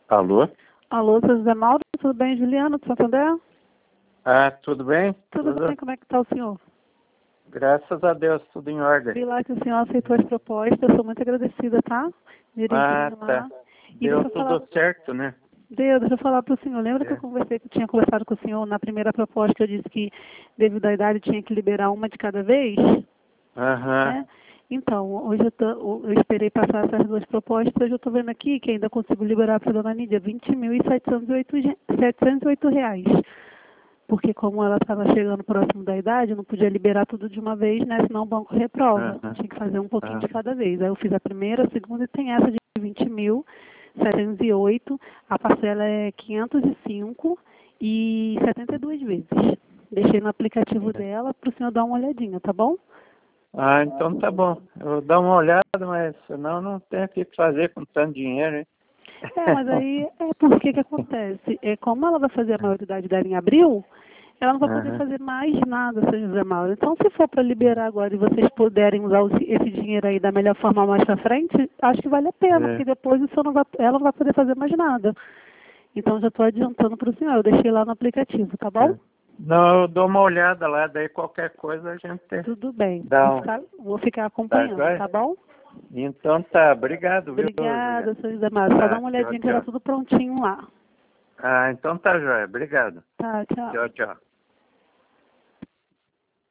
Alô? Alô, seu José Mauro, tudo bem? Juliana, do Santander? Tudo bem? Tudo bem, como é que está o senhor? Graças a Deus, tudo em ordem. Vi lá que o senhor aceitou as propostas, eu sou muito agradecida, tá? Direitinho Tá. lá. E Deu tudo certo, né? deixa eu falar para o senhor. Lembra que eu tinha conversado com o senhor na primeira proposta, que eu disse que, devido à idade, tinha que liberar uma de cada vez? Aham. Então, hoje eu esperei passar essas duas propostas, hoje eu estou vendo aqui que ainda consigo liberar para a dona Nídia R$ 20.708. Porque como ela estava chegando próximo da idade, eu não podia liberar tudo de uma vez, né? Senão o banco reprova. Aham. Tinha que fazer um pouquinho de cada vez. Aí eu fiz a primeira, a segunda e tem essa de 20.708. A parcela é 505 e 72 vezes. Deixei no aplicativo dela para o senhor dar uma olhadinha, tá bom? Então tá bom. Eu vou dar uma olhada, mas senão não tem o que fazer com tanto dinheiro, hein? Mas aí porque que acontece? Como ela vai fazer a maioridade dela em abril, ela não vai poder Aham. fazer mais nada, seu José Mauro. Então, se for para liberar agora e vocês puderem usar esse dinheiro aí da melhor forma mais para frente, acho que vale a pena, porque depois ela não vai poder fazer mais nada. Então, já estou adiantando para o senhor. Eu deixei lá no aplicativo, tá bom? Não, eu dou uma olhada lá, daí qualquer coisa a gente Tudo bem. dá Vou ficar Tá acompanhando, joia? tá bom? Então tá, obrigado, viu, Juliana? Obrigada, seu José Mauro. Só dá uma Tchau, olhadinha que já tá tchau. tudo prontinho lá. Então tá joia, obrigado. Tá, tchau. Tchau, tchau.